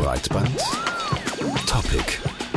Breitband Topic.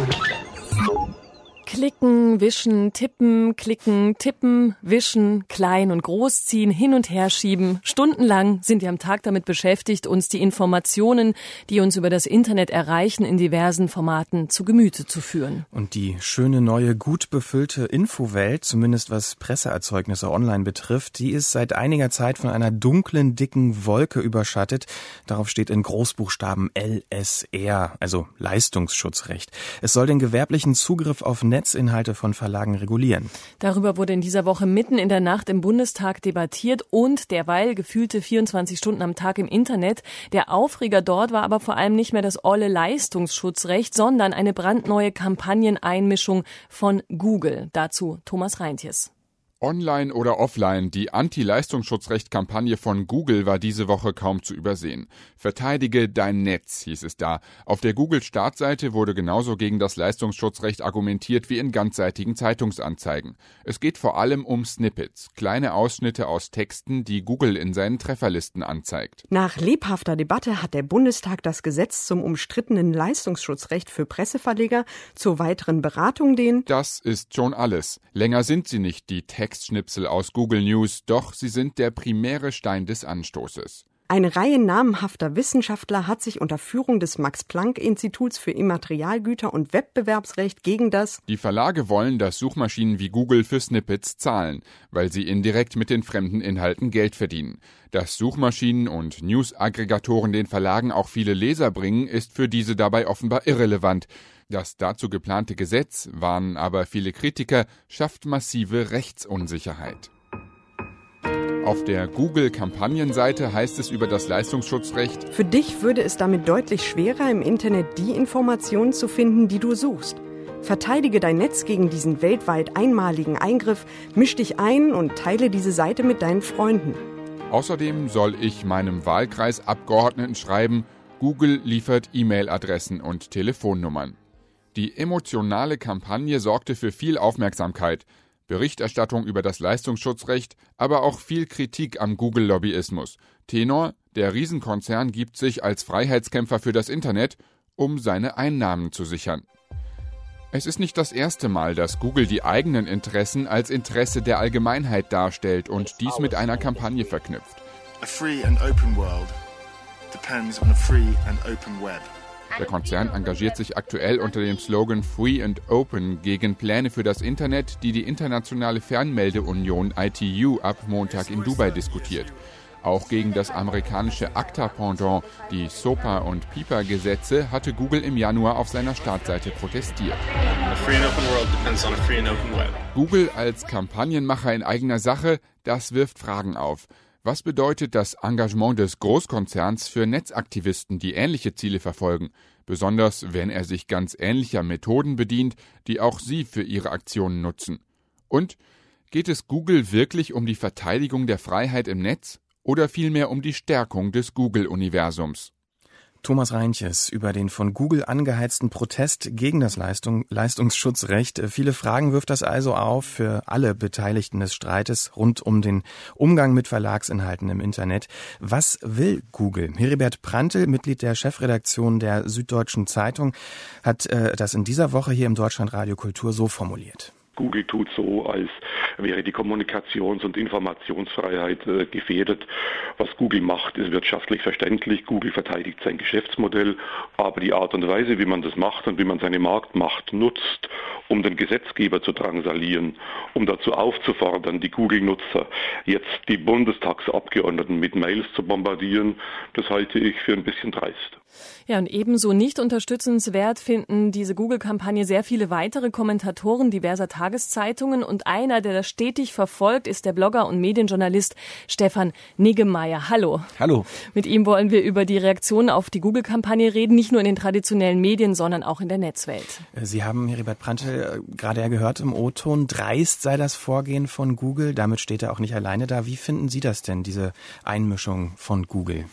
Klicken, wischen, tippen, klicken, tippen, wischen, klein und groß ziehen, hin und her schieben. Stundenlang sind wir am Tag damit beschäftigt, uns die Informationen, die uns über das Internet erreichen, in diversen Formaten zu Gemüte zu führen. Und die schöne, neue, gut befüllte Infowelt, zumindest was Presseerzeugnisse online betrifft, die ist seit einiger Zeit von einer dunklen, dicken Wolke überschattet. Darauf steht in Großbuchstaben LSR, also Leistungsschutzrecht. Es soll den gewerblichen Zugriff auf Netzinhalte von Verlagen regulieren. Darüber wurde in dieser Woche mitten in der Nacht im Bundestag debattiert und derweil gefühlte 24 Stunden am Tag im Internet. Der Aufreger dort war aber vor allem nicht mehr das olle Leistungsschutzrecht, sondern eine brandneue Kampagneneinmischung von Google. Dazu Thomas Reintjes. Online oder offline, die Anti-Leistungsschutzrecht-Kampagne von Google war diese Woche kaum zu übersehen. Verteidige dein Netz, hieß es da. Auf der Google-Startseite wurde genauso gegen das Leistungsschutzrecht argumentiert wie in ganzseitigen Zeitungsanzeigen. Es geht vor allem um Snippets, kleine Ausschnitte aus Texten, die Google in seinen Trefferlisten anzeigt. Nach lebhafter Debatte hat der Bundestag das Gesetz zum umstrittenen Leistungsschutzrecht für Presseverleger zur weiteren Beratung Das ist schon alles. Länger sind sie nicht, die Textschnipsel aus Google News, doch sie sind der primäre Stein des Anstoßes. Eine Reihe namenhafter Wissenschaftler hat sich unter Führung des Max-Planck-Instituts für Immaterialgüter und Wettbewerbsrecht gegen Die Verlage wollen, dass Suchmaschinen wie Google für Snippets zahlen, weil sie indirekt mit den fremden Inhalten Geld verdienen. Dass Suchmaschinen und News-Aggregatoren den Verlagen auch viele Leser bringen, ist für diese dabei offenbar irrelevant. Das dazu geplante Gesetz, warnen aber viele Kritiker, schafft massive Rechtsunsicherheit. Auf der Google-Kampagnenseite heißt es über das Leistungsschutzrecht: Für dich würde es damit deutlich schwerer, im Internet die Informationen zu finden, die du suchst. Verteidige dein Netz gegen diesen weltweit einmaligen Eingriff, misch dich ein und teile diese Seite mit deinen Freunden. Außerdem soll ich meinem Wahlkreisabgeordneten schreiben, Google liefert E-Mail-Adressen und Telefonnummern. Die emotionale Kampagne sorgte für viel Aufmerksamkeit, Berichterstattung über das Leistungsschutzrecht, aber auch viel Kritik am Google-Lobbyismus. Tenor: Der Riesenkonzern gibt sich als Freiheitskämpfer für das Internet, um seine Einnahmen zu sichern. Es ist nicht das erste Mal, dass Google die eigenen Interessen als Interesse der Allgemeinheit darstellt und dies mit einer Kampagne verknüpft. A free and open world depends on a free and open web. Der Konzern engagiert sich aktuell unter dem Slogan Free and Open gegen Pläne für das Internet, die die internationale Fernmeldeunion ITU ab Montag in Dubai diskutiert. Auch gegen das amerikanische ACTA-Pendant, die SOPA- und PIPA-Gesetze, hatte Google im Januar auf seiner Startseite protestiert. Google als Kampagnenmacher in eigener Sache, das wirft Fragen auf. Was bedeutet das Engagement des Großkonzerns für Netzaktivisten, die ähnliche Ziele verfolgen, besonders wenn er sich ganz ähnlicher Methoden bedient, die auch sie für ihre Aktionen nutzen? Und geht es Google wirklich um die Verteidigung der Freiheit im Netz oder vielmehr um die Stärkung des Google-Universums? Thomas Reintjes über den von Google angeheizten Protest gegen das Leistungsschutzrecht. Viele Fragen wirft das also auf für alle Beteiligten des Streites rund um den Umgang mit Verlagsinhalten im Internet. Was will Google? Heribert Prantl, Mitglied der Chefredaktion der Süddeutschen Zeitung, hat das in dieser Woche hier im Deutschlandradio Kultur so formuliert. Google tut so, als wäre die Kommunikations- und Informationsfreiheit gefährdet. Was Google macht, ist wirtschaftlich verständlich. Google verteidigt sein Geschäftsmodell, aber die Art und Weise, wie man das macht und wie man seine Marktmacht nutzt, um den Gesetzgeber zu drangsalieren, um dazu aufzufordern, die Google-Nutzer jetzt die Bundestagsabgeordneten mit Mails zu bombardieren, das halte ich für ein bisschen dreist. Ja, und ebenso nicht unterstützenswert finden diese Google-Kampagne sehr viele weitere Kommentatoren diverser Tageszeitungen. Und einer, der das stetig verfolgt, ist der Blogger und Medienjournalist Stefan Niggemeier. Hallo. Hallo. Mit ihm wollen wir über die Reaktionen auf die Google-Kampagne reden, nicht nur in den traditionellen Medien, sondern auch in der Netzwelt. Sie haben Heribert Prantl gerade ja gehört im O-Ton, dreist sei das Vorgehen von Google. Damit steht er auch nicht alleine da. Wie finden Sie das denn, diese Einmischung von Google?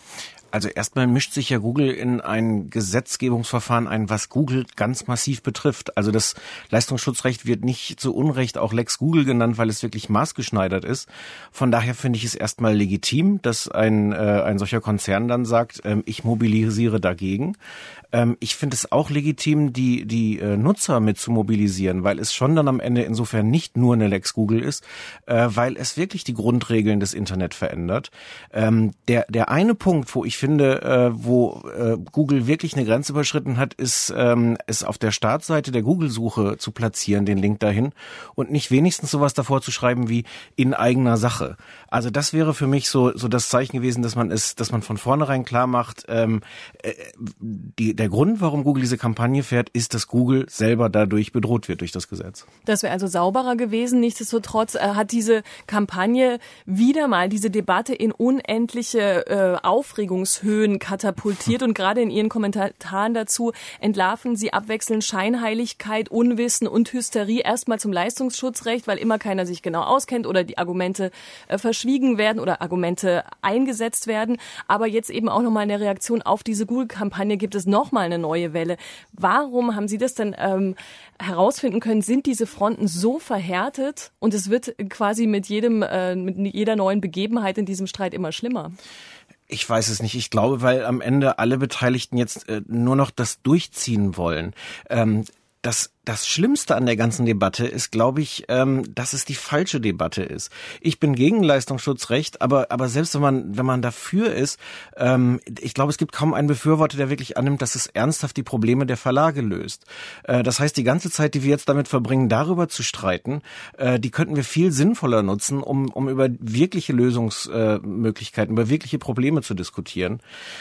Also erstmal mischt sich ja Google in ein Gesetzgebungsverfahren ein, was Google ganz massiv betrifft. Also das Leistungsschutzrecht wird nicht zu Unrecht auch Lex Google genannt, weil es wirklich maßgeschneidert ist. Von daher finde ich es erstmal legitim, dass ein solcher Konzern dann sagt, ich mobilisiere dagegen. Ich finde es auch legitim, die Nutzer mit zu mobilisieren, weil es schon dann am Ende insofern nicht nur eine Lex Google ist, weil es wirklich die Grundregeln des Internet verändert. Der eine Punkt, wo ich finde, wo Google wirklich eine Grenze überschritten hat, ist es auf der Startseite der Google-Suche zu platzieren, den Link dahin, und nicht wenigstens sowas davor zu schreiben wie in eigener Sache. Also das wäre für mich so das Zeichen gewesen, dass man von vornherein klar macht, der Grund, warum Google diese Kampagne fährt, ist, dass Google selber dadurch bedroht wird durch das Gesetz. Das wäre also sauberer gewesen. Nichtsdestotrotz hat diese Kampagne wieder mal diese Debatte in unendliche Aufregungshöhen katapultiert, und gerade in Ihren Kommentaren dazu entlarven Sie abwechselnd Scheinheiligkeit, Unwissen und Hysterie erstmal zum Leistungsschutzrecht, weil immer keiner sich genau auskennt oder die Argumente verschwiegen werden oder Argumente eingesetzt werden. Aber jetzt eben auch nochmal eine Reaktion auf diese Google-Kampagne gibt es nochmal eine neue Welle. Warum haben Sie das denn herausfinden können? Sind diese Fronten so verhärtet und es wird quasi mit jeder neuen Begebenheit in diesem Streit immer schlimmer? Ich weiß es nicht. Ich glaube, weil am Ende alle Beteiligten jetzt nur noch das durchziehen wollen. Das Schlimmste an der ganzen Debatte ist, glaube ich, dass es die falsche Debatte ist. Ich bin gegen Leistungsschutzrecht, aber selbst wenn man dafür ist, ich glaube, es gibt kaum einen Befürworter, der wirklich annimmt, dass es ernsthaft die Probleme der Verlage löst. Das heißt, die ganze Zeit, die wir jetzt damit verbringen, darüber zu streiten, die könnten wir viel sinnvoller nutzen, um über wirkliche Lösungsmöglichkeiten, über wirkliche Probleme zu diskutieren.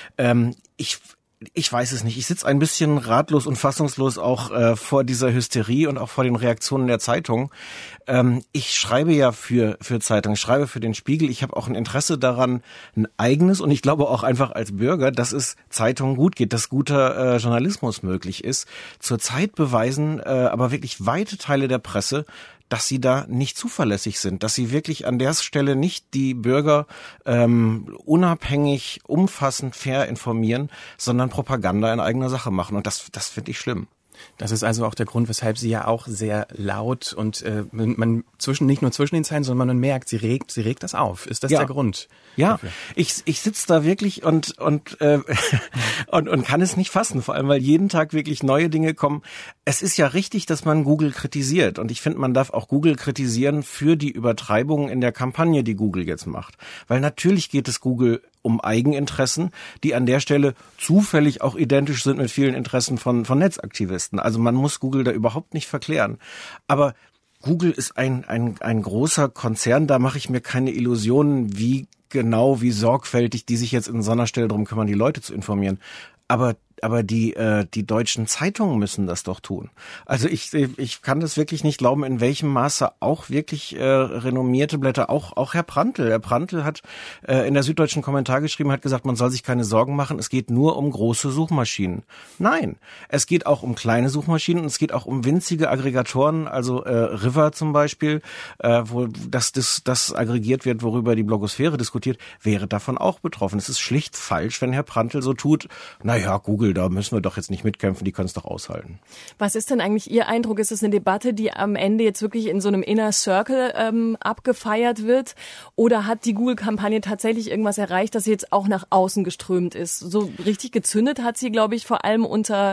Ich weiß es nicht. Ich sitze ein bisschen ratlos und fassungslos auch vor dieser Hysterie und auch vor den Reaktionen der Zeitung. Ich schreibe ja für Zeitungen, ich schreibe für den Spiegel. Ich habe auch ein Interesse daran, ein eigenes, und ich glaube auch einfach als Bürger, dass es Zeitungen gut geht, dass guter Journalismus möglich ist. Zurzeit beweisen aber wirklich weite Teile der Presse, dass sie da nicht zuverlässig sind, dass sie wirklich an der Stelle nicht die Bürger unabhängig, umfassend, fair informieren, sondern Propaganda in eigener Sache machen. Und das finde ich schlimm. Das ist also auch der Grund, weshalb sie ja auch sehr laut und man nicht nur zwischen den Zeilen, sondern man merkt, sie regt das auf. Ist das der Grund? Ja, dafür? Ich sitze da wirklich und kann es nicht fassen, vor allem weil jeden Tag wirklich neue Dinge kommen. Es ist ja richtig, dass man Google kritisiert, und ich finde, man darf auch Google kritisieren für die Übertreibungen in der Kampagne, die Google jetzt macht. Weil natürlich geht es Google um Eigeninteressen, die an der Stelle zufällig auch identisch sind mit vielen Interessen von Netzaktivisten. Also man muss Google da überhaupt nicht verklären. Aber Google ist ein großer Konzern, da mache ich mir keine Illusionen, wie sorgfältig die sich jetzt in so einer Stelle drum kümmern, die Leute zu informieren. Aber die deutschen Zeitungen müssen das doch tun. Also ich kann das wirklich nicht glauben, in welchem Maße auch wirklich renommierte Blätter, auch Herr Prantl. Herr Prantl hat in der Süddeutschen Kommentar geschrieben, hat gesagt, man soll sich keine Sorgen machen, es geht nur um große Suchmaschinen. Nein, es geht auch um kleine Suchmaschinen, und es geht auch um winzige Aggregatoren, also River zum Beispiel, wo das aggregiert wird, worüber die Blogosphäre diskutiert, wäre davon auch betroffen. Es ist schlicht falsch, wenn Herr Prantl so tut, naja, Google, da müssen wir doch jetzt nicht mitkämpfen, die können es doch aushalten. Was ist denn eigentlich Ihr Eindruck? Ist es eine Debatte, die am Ende jetzt wirklich in so einem Inner Circle abgefeiert wird? Oder hat die Google-Kampagne tatsächlich irgendwas erreicht, das jetzt auch nach außen geströmt ist? So richtig gezündet hat sie, glaube ich, vor allem unter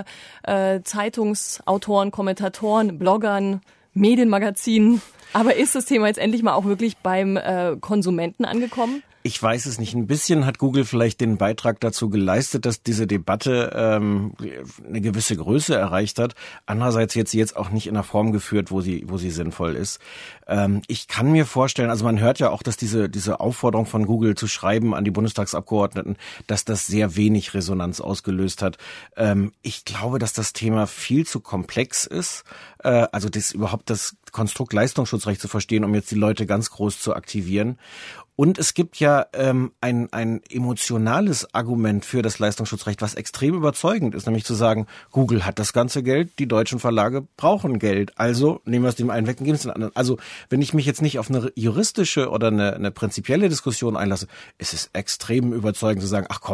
Zeitungsautoren, Kommentatoren, Bloggern, Medienmagazinen. Aber ist das Thema jetzt endlich mal auch wirklich beim Konsumenten angekommen? Ich weiß es nicht. Ein bisschen hat Google vielleicht den Beitrag dazu geleistet, dass diese Debatte eine gewisse Größe erreicht hat. Andererseits jetzt auch nicht in einer Form geführt, wo sie sinnvoll ist. Ich kann mir vorstellen, also man hört ja auch, dass diese Aufforderung von Google zu schreiben an die Bundestagsabgeordneten, dass das sehr wenig Resonanz ausgelöst hat. Ich glaube, dass das Thema viel zu komplex ist. Also das Konstrukt Leistungsschutzrecht zu verstehen, um jetzt die Leute ganz groß zu aktivieren. Und es gibt ja ein emotionales Argument für das Leistungsschutzrecht, was extrem überzeugend ist, nämlich zu sagen, Google hat das ganze Geld, die deutschen Verlage brauchen Geld, also nehmen wir es dem einen weg und geben es den anderen. Also wenn ich mich jetzt nicht auf eine juristische oder eine prinzipielle Diskussion einlasse, ist es extrem überzeugend zu sagen, ach komm,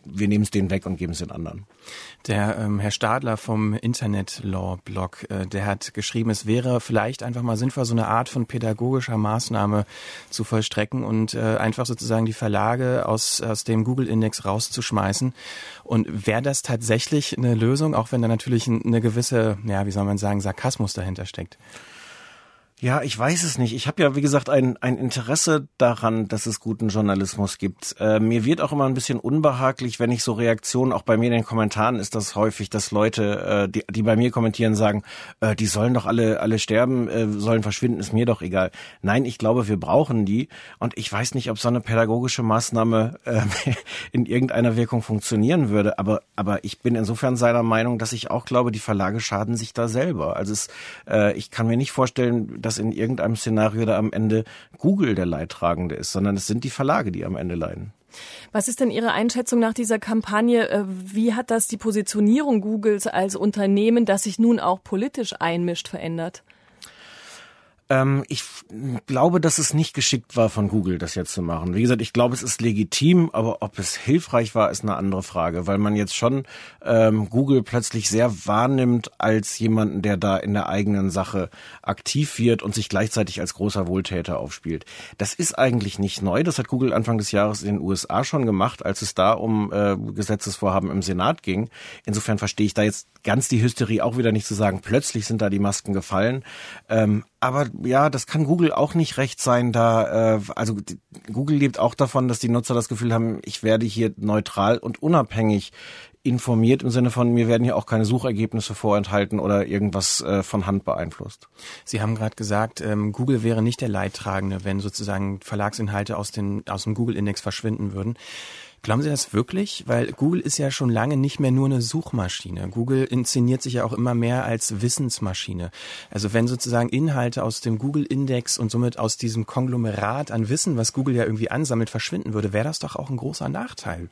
wir nehmen es denen weg und geben es den anderen. Der Herr Stadler vom Internet Law Blog, der hat geschrieben, es wäre vielleicht einfach mal sinnvoll, so eine Art von pädagogischer Maßnahme zu vollstrecken und einfach sozusagen die Verlage aus dem Google-Index rauszuschmeißen. Und wäre das tatsächlich eine Lösung, auch wenn da natürlich eine gewisse, ja, wie soll man sagen, Sarkasmus dahinter steckt? Ja, ich weiß es nicht. Ich habe ja, wie gesagt, ein Interesse daran, dass es guten Journalismus gibt. Mir wird auch immer ein bisschen unbehaglich, wenn ich so Reaktionen, auch bei mir in den Kommentaren ist das häufig, dass Leute, die bei mir kommentieren, sagen, die sollen doch alle sterben, sollen verschwinden, ist mir doch egal. Nein, ich glaube, wir brauchen die. Und ich weiß nicht, ob so eine pädagogische Maßnahme in irgendeiner Wirkung funktionieren würde. Aber ich bin insofern seiner Meinung, dass ich auch glaube, die Verlage schaden sich da selber. Also ich kann mir nicht vorstellen, dass in irgendeinem Szenario da am Ende Google der Leidtragende ist, sondern es sind die Verlage, die am Ende leiden. Was ist denn Ihre Einschätzung nach dieser Kampagne? Wie hat das die Positionierung Googles als Unternehmen, das sich nun auch politisch einmischt, verändert? Ich glaube, dass es nicht geschickt war von Google, das jetzt zu machen. Wie gesagt, ich glaube, es ist legitim, aber ob es hilfreich war, ist eine andere Frage, weil man jetzt schon Google plötzlich sehr wahrnimmt als jemanden, der da in der eigenen Sache aktiv wird und sich gleichzeitig als großer Wohltäter aufspielt. Das ist eigentlich nicht neu. Das hat Google Anfang des Jahres in den USA schon gemacht, als es da um Gesetzesvorhaben im Senat ging. Insofern verstehe ich da jetzt ganz die Hysterie auch wieder nicht zu sagen, plötzlich sind da die Masken gefallen. Aber ja, das kann Google auch nicht recht sein, Google lebt auch davon, dass die Nutzer das Gefühl haben, ich werde hier neutral und unabhängig informiert, im Sinne von, mir werden hier auch keine Suchergebnisse vorenthalten oder irgendwas von Hand beeinflusst. Sie haben gerade gesagt, Google wäre nicht der Leidtragende, wenn sozusagen Verlagsinhalte aus dem Google-Index verschwinden würden. Glauben Sie das wirklich? Weil Google ist ja schon lange nicht mehr nur eine Suchmaschine. Google inszeniert sich ja auch immer mehr als Wissensmaschine. Also wenn sozusagen Inhalte aus dem Google-Index und somit aus diesem Konglomerat an Wissen, was Google ja irgendwie ansammelt, verschwinden würde, wäre das doch auch ein großer Nachteil.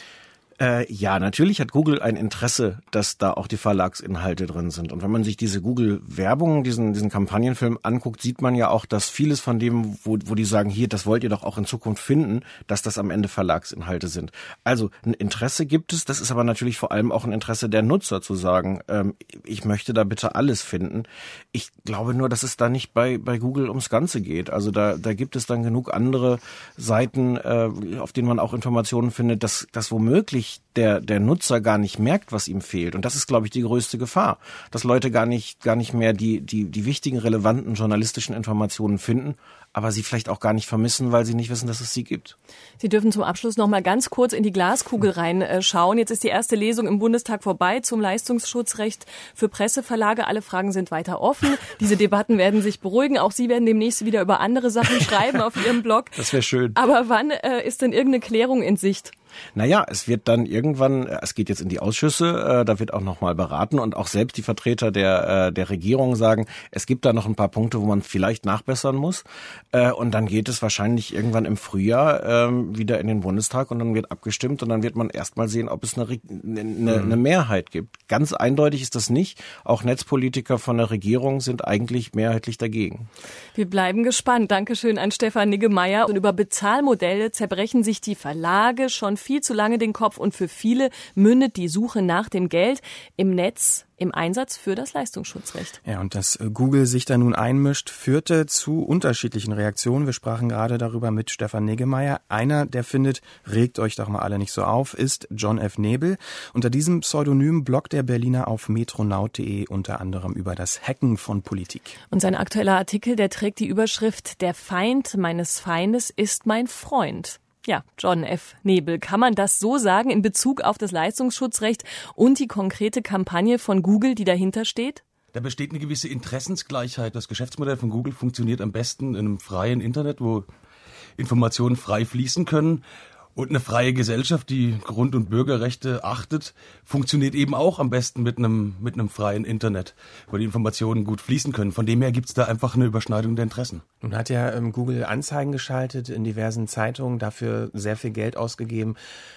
Ja, natürlich hat Google ein Interesse, dass da auch die Verlagsinhalte drin sind. Und wenn man sich diese Google-Werbung, diesen Kampagnenfilm anguckt, sieht man ja auch, dass vieles von dem, wo die sagen, hier, das wollt ihr doch auch in Zukunft finden, dass das am Ende Verlagsinhalte sind. Also ein Interesse gibt es, das ist aber natürlich vor allem auch ein Interesse der Nutzer zu sagen, ich möchte da bitte alles finden. Ich glaube nur, dass es da nicht bei Google ums Ganze geht. Also da gibt es dann genug andere Seiten, auf denen man auch Informationen findet, dass womöglich der Nutzer gar nicht merkt, was ihm fehlt. Und das ist, glaube ich, die größte Gefahr, dass Leute gar nicht mehr die wichtigen, relevanten journalistischen Informationen finden, aber sie vielleicht auch gar nicht vermissen, weil sie nicht wissen, dass es sie gibt. Sie dürfen zum Abschluss noch mal ganz kurz in die Glaskugel reinschauen. Jetzt ist die erste Lesung im Bundestag vorbei zum Leistungsschutzrecht für Presseverlage. Alle Fragen sind weiter offen. Diese Debatten werden sich beruhigen. Auch Sie werden demnächst wieder über andere Sachen schreiben auf Ihrem Blog. Das wäre schön. Aber wann ist denn irgendeine Klärung in Sicht? Naja, es wird dann irgendwann, es geht jetzt in die Ausschüsse, da wird auch nochmal beraten und auch selbst die Vertreter der Regierung sagen, es gibt da noch ein paar Punkte, wo man vielleicht nachbessern muss. Und dann geht es wahrscheinlich irgendwann im Frühjahr wieder in den Bundestag und dann wird abgestimmt und dann wird man erstmal sehen, ob es eine Mehrheit gibt. Ganz eindeutig ist das nicht. Auch Netzpolitiker von der Regierung sind eigentlich mehrheitlich dagegen. Wir bleiben gespannt. Dankeschön an Stefan Niggemeier. Und über Bezahlmodelle zerbrechen sich die Verlage schon viel zu lange den Kopf und für viele mündet die Suche nach dem Geld im Netz im Einsatz für das Leistungsschutzrecht. Ja, und dass Google sich da nun einmischt, führte zu unterschiedlichen Reaktionen. Wir sprachen gerade darüber mit Stefan Niggemeier. Einer, der findet, regt euch doch mal alle nicht so auf, ist John F. Nebel. Unter diesem Pseudonym bloggt der Berliner auf metronaut.de unter anderem über das Hacken von Politik. Und sein aktueller Artikel, der trägt die Überschrift "Der Feind meines Feindes ist mein Freund". Ja, John F. Nebel. Kann man das so sagen in Bezug auf das Leistungsschutzrecht und die konkrete Kampagne von Google, die dahinter steht? Da besteht eine gewisse Interessensgleichheit. Das Geschäftsmodell von Google funktioniert am besten in einem freien Internet, wo Informationen frei fließen können. Und eine freie Gesellschaft, die Grund- und Bürgerrechte achtet, funktioniert eben auch am besten mit einem freien Internet, wo die Informationen gut fließen können. Von dem her gibt's da einfach eine Überschneidung der Interessen. Nun hat ja Google Anzeigen geschaltet in diversen Zeitungen, dafür sehr viel Geld ausgegeben,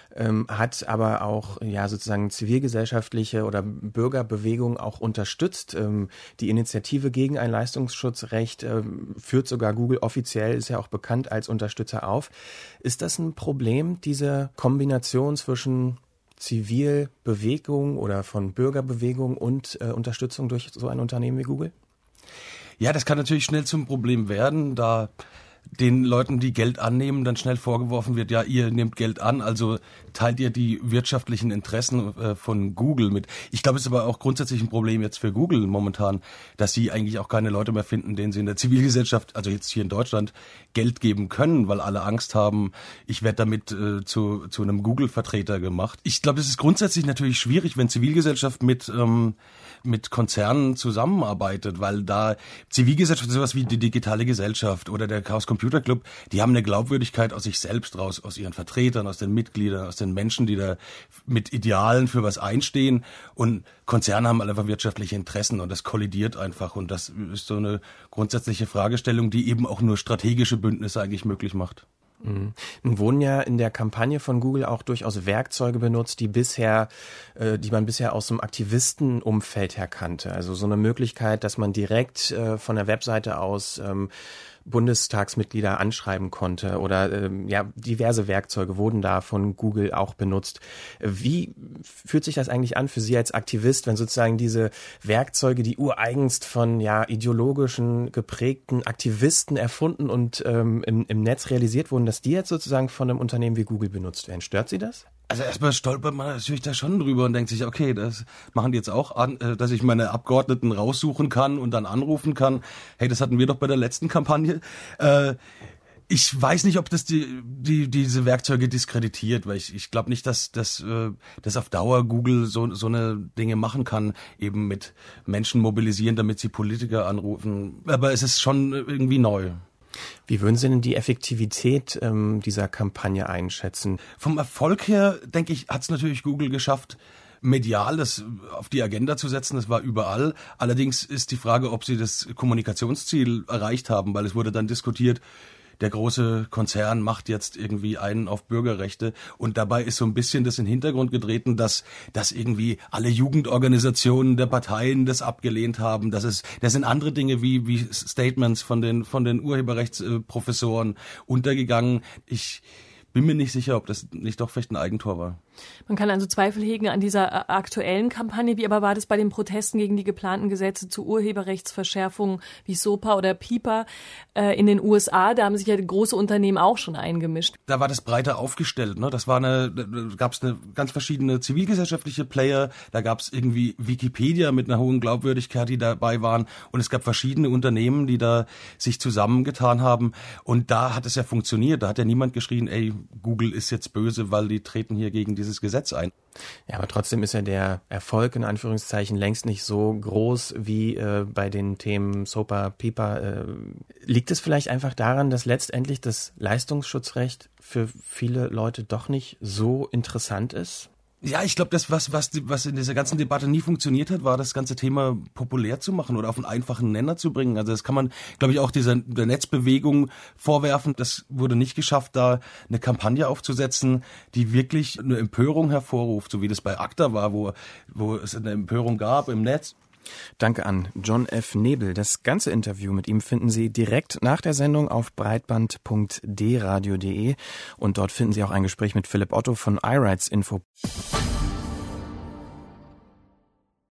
hat aber auch sozusagen zivilgesellschaftliche oder Bürgerbewegungen auch unterstützt. Die Initiative gegen ein Leistungsschutzrecht führt sogar Google offiziell, ist ja auch bekannt als Unterstützer auf. Ist das ein Problem, diese Kombination zwischen Zivilbewegung oder von Bürgerbewegung und Unterstützung durch so ein Unternehmen wie Google? Ja, das kann natürlich schnell zum Problem werden, da den Leuten, die Geld annehmen, dann schnell vorgeworfen wird, ja, ihr nehmt Geld an, also teilt ihr die wirtschaftlichen Interessen von Google mit. Ich glaube, es ist aber auch grundsätzlich ein Problem jetzt für Google momentan, dass sie eigentlich auch keine Leute mehr finden, denen sie in der Zivilgesellschaft, also jetzt hier in Deutschland, Geld geben können, weil alle Angst haben, ich werde damit zu einem Google-Vertreter gemacht. Ich glaube, es ist grundsätzlich natürlich schwierig, wenn Zivilgesellschaft mit Konzernen zusammenarbeitet, weil da Zivilgesellschaft, sowas wie die digitale Gesellschaft oder der Chaos Computer Club, die haben eine Glaubwürdigkeit aus sich selbst raus, aus ihren Vertretern, aus den Mitgliedern, aus den Menschen, die da mit Idealen für was einstehen, und Konzerne haben einfach wirtschaftliche Interessen und das kollidiert einfach, und das ist so eine grundsätzliche Fragestellung, die eben auch nur strategische Bündnisse eigentlich möglich macht. Nun wurden ja in der Kampagne von Google auch durchaus Werkzeuge benutzt, die man bisher aus dem Aktivistenumfeld her kannte. Also so eine Möglichkeit, dass man direkt von der Webseite aus Bundestagsmitglieder anschreiben konnte oder diverse Werkzeuge wurden da von Google auch benutzt. Wie fühlt sich das eigentlich an für Sie als Aktivist, wenn sozusagen diese Werkzeuge, die ureigenst von ideologischen geprägten Aktivisten erfunden und im Netz realisiert wurden, dass die jetzt sozusagen von einem Unternehmen wie Google benutzt werden? Stört Sie das? Also erstmal stolpert man natürlich da schon drüber und denkt sich, okay, das machen die jetzt auch an, dass ich meine Abgeordneten raussuchen kann und dann anrufen kann. Hey, das hatten wir doch bei der letzten Kampagne. Ich weiß nicht, ob das diese Werkzeuge diskreditiert, weil ich glaube nicht, dass auf Dauer Google so eine Dinge machen kann, eben mit Menschen mobilisieren, damit sie Politiker anrufen. Aber es ist schon irgendwie neu. Wie würden Sie denn die Effektivität dieser Kampagne einschätzen? Vom Erfolg her, denke ich, hat es natürlich Google geschafft, medial das auf die Agenda zu setzen. Das war überall. Allerdings ist die Frage, ob sie das Kommunikationsziel erreicht haben, weil es wurde dann diskutiert, der große Konzern macht jetzt irgendwie einen auf Bürgerrechte, und dabei ist so ein bisschen das in den Hintergrund getreten, dass irgendwie alle Jugendorganisationen der Parteien das abgelehnt haben. Das sind andere Dinge wie Statements von den Urheberrechtsprofessoren untergegangen. Ich bin mir nicht sicher, ob das nicht doch vielleicht ein Eigentor war. Man kann also Zweifel hegen an dieser aktuellen Kampagne. Wie aber war das bei den Protesten gegen die geplanten Gesetze zu Urheberrechtsverschärfungen wie SOPA oder PIPA in den USA? Da haben sich ja große Unternehmen auch schon eingemischt. Da war das breiter aufgestellt, ne? Da gab's eine ganz verschiedene zivilgesellschaftliche Player. Da gab's irgendwie Wikipedia mit einer hohen Glaubwürdigkeit, die dabei waren. Und es gab verschiedene Unternehmen, die da sich zusammengetan haben. Und da hat es ja funktioniert. Da hat ja niemand geschrien, ey, Google ist jetzt böse, weil die treten hier gegen dieses Gesetz ein. Ja, aber trotzdem ist ja der Erfolg in Anführungszeichen längst nicht so groß wie bei den Themen SOPA, PIPA. Liegt es vielleicht einfach daran, dass letztendlich das Leistungsschutzrecht für viele Leute doch nicht so interessant ist? Ja, ich glaube, das, was in dieser ganzen Debatte nie funktioniert hat, war das ganze Thema populär zu machen oder auf einen einfachen Nenner zu bringen. Also das kann man, glaube ich, auch der Netzbewegung vorwerfen. Das wurde nicht geschafft, da eine Kampagne aufzusetzen, die wirklich eine Empörung hervorruft, so wie das bei ACTA war, wo es eine Empörung gab im Netz. Danke an John F. Nebel. Das ganze Interview mit ihm finden Sie direkt nach der Sendung auf breitband.dradio.de und dort finden Sie auch ein Gespräch mit Philipp Otto von iRights Info.